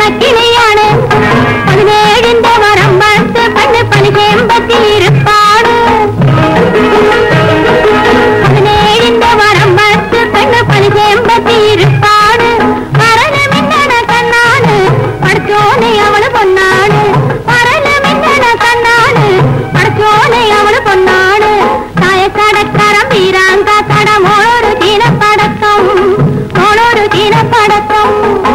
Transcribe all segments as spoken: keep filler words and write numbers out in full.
കിളിയാണ് പതിനേഴിന്റെ വരം പത്ത് പെണ്ണ് പണിചേമ്പത്തി ഇരുപ്പാണ് പതിനേഴിന്റെ വരം പത്ത് പെണ്ണ് പണിചേമ്പത്തി ഇരുപ്പാണ് പറന് മിന്നണ കണ്ണാണ് പഠിച്ചോനെ അവള് പൊന്നാണ് പറന് മിന്നണ കണ്ണാണ് പഠിച്ചോനെ അവള് പൊന്നാണ് തായക്കടക്കരം വീരാങ്ക കട മോളൊരു ചീനപ്പടക്കം മോളൊരു ചീനപ്പടക്കം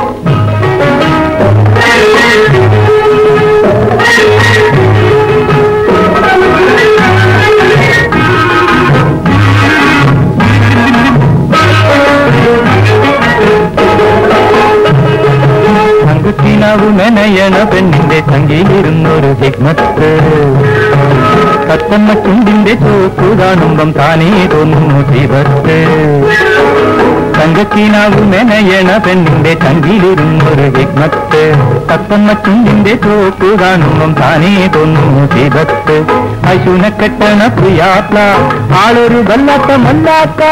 തങ്കക്കിനാവു മെനയണ പെണ്ണിന്റെ സംഗീതിരുന്നൊരു ഹിക്മത്ത് കത്തമ്മ ചുണ്ടിന്റെ ചോക്കു കാണുമ്പം താനേ തോന്നുന്നു ശിവത്ത് തങ്കക്കിനാവു മെനയണ പെണ്ണിന്റെ ചങ്കിലിരുന്നൊരു ഹിക്മത്ത് കത്തമ്മ ചുണ്ടിന്റെ ചോക്കു കാണുമ്പം താനേ തോന്നുന്നു ശിവത്ത് അശുന കെട്ടണ പ്രിയാപ്ല ആളൊരു വല്ലാത്ത മല്ലാത്ത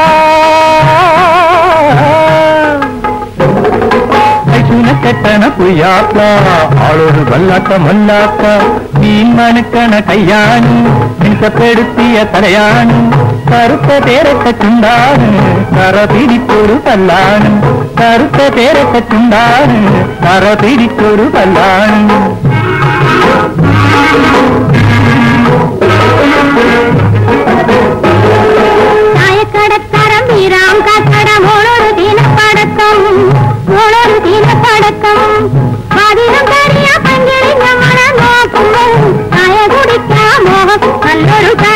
കെട്ടണ പുയ്യാപ്ല ആളൊരു വല്ലാത്ത മല്ലാത്ത മീൻ മനക്കണ കയ്യാണ് മിനുക്കപ്പെടുത്തിയ തലയാണ് കറുത്ത തേരക്ക ചുണ്ടാണ് കറ പിടിച്ചൊരു പല്ലാണ് കറുത്ത തേരക്ക ചുണ്ടാണ് കറ പിടിച്ചൊരു പല്ലാണ് തായക്കടക്കരം വീരാങ്ക കട മോളൊരു ചീനപ്പടക്കം മോളൊരു ചീനപ്പടക്കം പതിനും കരിയ പങ്കിളി നമ്മളെ നോക്കുമ്പോൾ ചായ കുടിക്കാൻ മോഹം നല്ലൊരു